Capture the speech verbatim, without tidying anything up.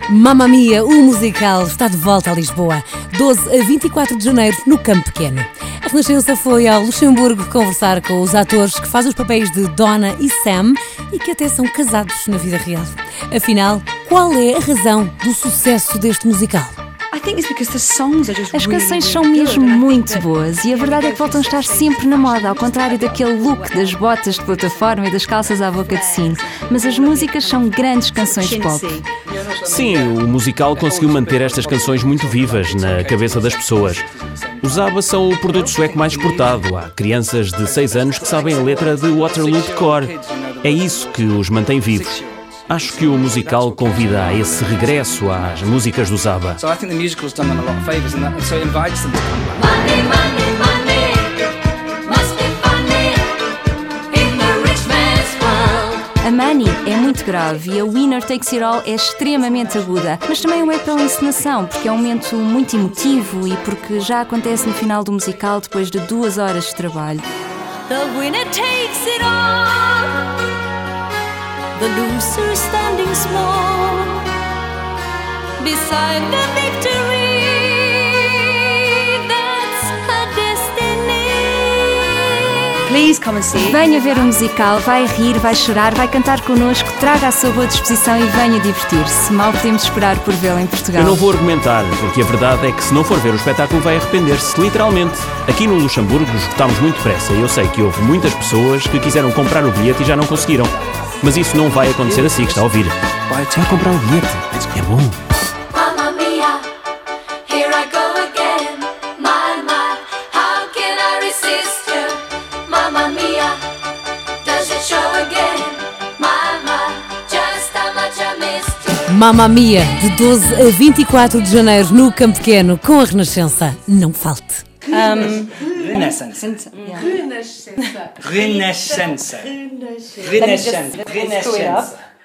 Mamma Mia, o musical, está de volta a Lisboa, doze a vinte e quatro de janeiro, no Campo Pequeno. A Renascença foi ao Luxemburgo conversar com os atores que fazem os papéis de Donna e Sam e que até são casados na vida real. Afinal, qual é a razão do sucesso deste musical? As canções são mesmo muito boas e a verdade é que voltam a estar sempre na moda, ao contrário daquele look das botas de plataforma e das calças à boca de sino. Mas as músicas são grandes canções pop. Sim, o musical conseguiu manter estas canções muito vivas na cabeça das pessoas. Os ABBA são o produto sueco mais exportado. Há crianças de seis anos que sabem a letra de Waterloo de cor. É isso que os mantém vivos. Acho que o musical convida a esse regresso às músicas dos ABBA. A Money é muito grave e a Winner Takes It All é extremamente aguda, mas também o é pela encenação, porque é um momento muito emotivo e porque já acontece no final do musical depois de duas horas de trabalho. The winner takes it all. The loser standing small beside the victory. That's her destiny. Please come and see. Venha ver o musical, vai rir, vai chorar, vai cantar connosco, traga a sua boa disposição e venha divertir-se. Mal podemos esperar por vê-lo em Portugal. Eu não vou argumentar, porque a verdade é que se não for ver o espetáculo vai arrepender-se, literalmente. Aqui no Luxemburgo esgotámos muito depressa e eu sei que houve muitas pessoas que quiseram comprar o bilhete e já não conseguiram. Mas isso não vai acontecer assim que está a ouvir. Vai comprar o bilhete. É bom. Mamma mia, here I go again. My, my, how can I resist you? Mamma mia, does it show again? My, my, just how much I missed you. Mamma Mia, de doze a vinte e quatro de janeiro, no Campo Pequeno, com a Renascença. Não falte. Um, Renascença. Renascença. Renascença. Renascença. Renascença.